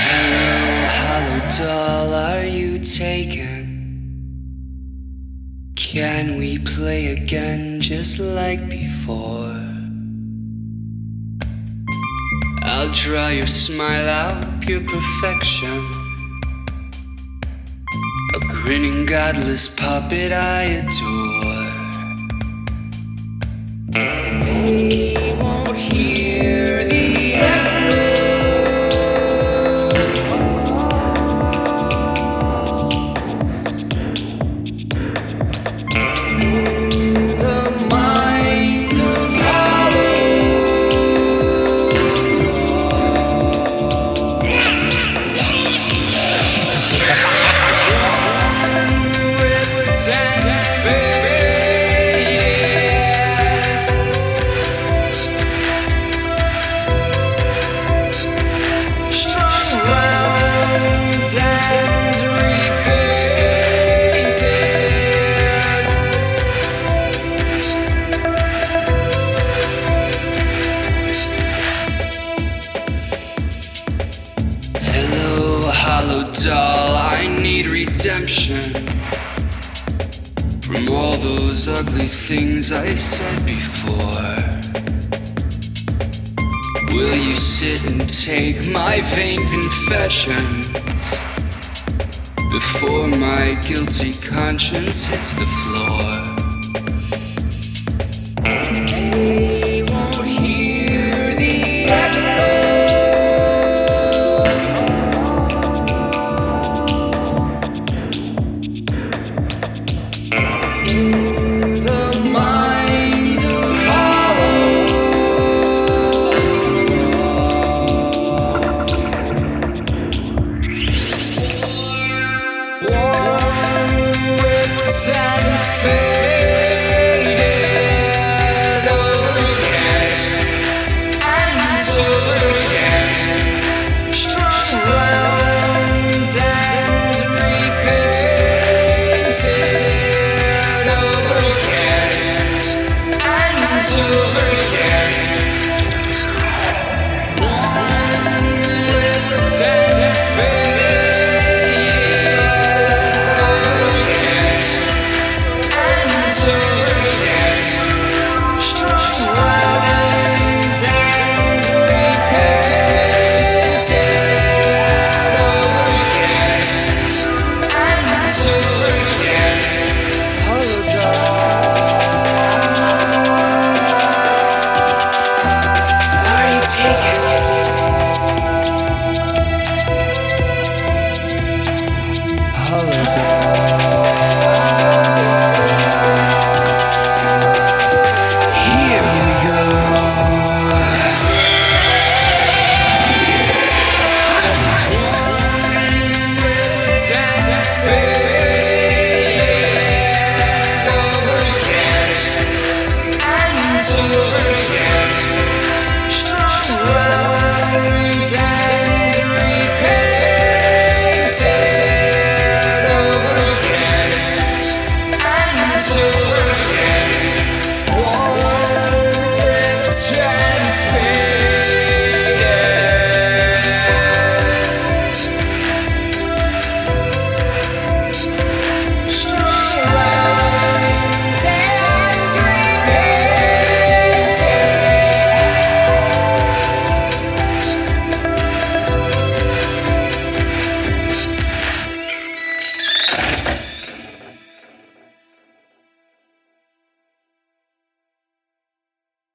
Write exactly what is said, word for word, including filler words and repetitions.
Hello, hollow doll, are you taken? Can we play again just like before? I'll draw your smile out, pure perfection. A grinning godless puppet I adore. They won't hear the echo in the minds of and repainted. Hello, hollow doll, I need redemption from all those ugly things I said before. Will you sit and take my vain confessions before my guilty conscience hits the floor?